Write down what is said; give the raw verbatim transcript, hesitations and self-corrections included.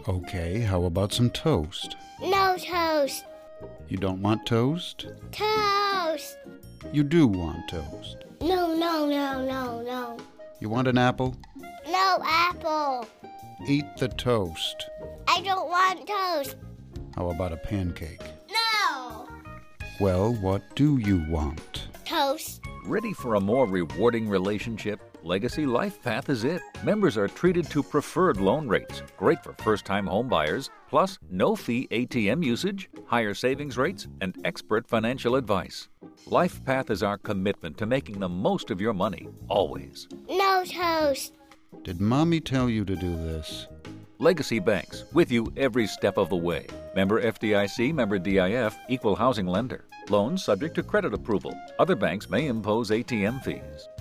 Okay, how about some toast? No toast. You don't want toast? Toast. You do want toast. No, no, no, no, no. You want an apple? No apple. Eat the toast. I don't want toast. How about a pancake? No. Well, what do you want? Toast. Ready for a more rewarding relationship? Legacy LifePath is it. Members are treated to preferred loan rates, great for first-time home buyers, plus no-fee A T M usage, higher savings rates, and expert financial advice. LifePath is our commitment to making the most of your money, always. No toast. Did Mommy tell you to do this? Legacy Banks, with you every step of the way. Member F D I C, member D I F, equal housing lender. Loans subject to credit approval. Other banks may impose A T M fees.